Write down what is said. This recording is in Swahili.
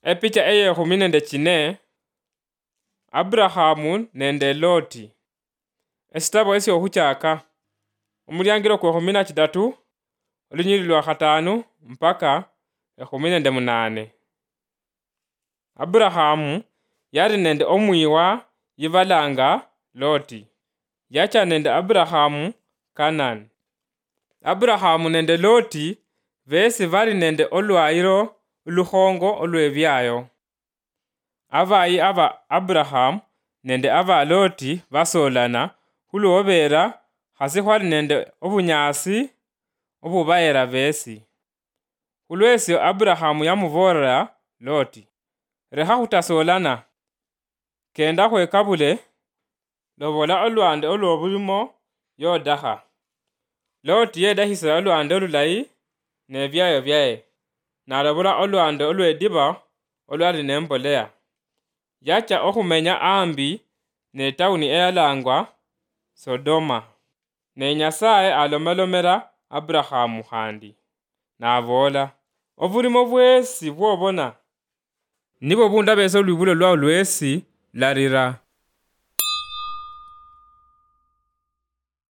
Epicha eye 14 Abrahamu nende Loti. Esitabo esi okhuchaka omulyangilo kwa 13 olunyili lwa 5 mpaka 18. Abrahamu yali nende omwiwa yibalanga Loti. Yacha nende Abrahamu Kanani. Abrahamu nende Loti besi bali nende olwayilo ulukhongo olwebyayo. Abayi aba Abrahamu nende aba Loti basolana khulwobera hasi khwali nende obunyasi obubayela besi. Khulwesyo Abrahamu yamuborera Loti, lekha khutasolana, kenda khwekabule lobola olwande olwobulimo yodakha. Loti yedakhisila olwande olulayi nebyayo byaye, nalobola olwande olwediba olwali nemboleya. Yacha okhumenya ambi ne tawuni eyalangwa Sodoma. Ne Nyasaye alomelomela Abrahamu khandi nabola, obulimo bwesi bwobona nibo bunda besa lwibulo lwawu lwesi larira.